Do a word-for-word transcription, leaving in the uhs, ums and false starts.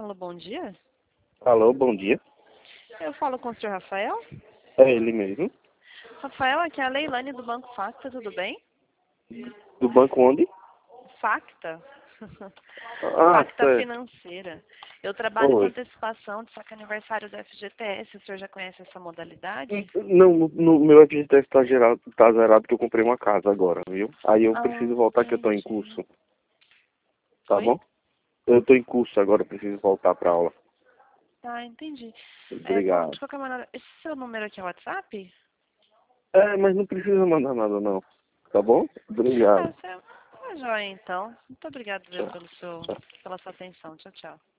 Alô, bom dia. Alô, bom dia. Eu falo com o senhor Rafael. É ele mesmo. Rafael, aqui é a Leilane do Banco Facta, tudo bem? Do banco onde? Facta. Ah, Facta certo. Financeira. Eu trabalho com Oi. antecipação de saque aniversário do F G T S. O senhor já conhece essa modalidade? Não, no, no meu F G T S tá, gerado, tá zerado porque eu comprei uma casa agora, viu? Aí eu Ah, preciso voltar que eu tô em entendi. curso, tá Oi? bom? Eu tô em curso agora, eu preciso voltar pra aula. Tá, entendi. É, bom, de Obrigado. qualquer maneira, esse seu número aqui é o WhatsApp? É, mas não precisa mandar nada não, tá bom? Ah, Obrigado. você é uma joia, então. Muito obrigada, viu, Tchau. pelo seu, Tchau. pela sua atenção. Tchau, tchau.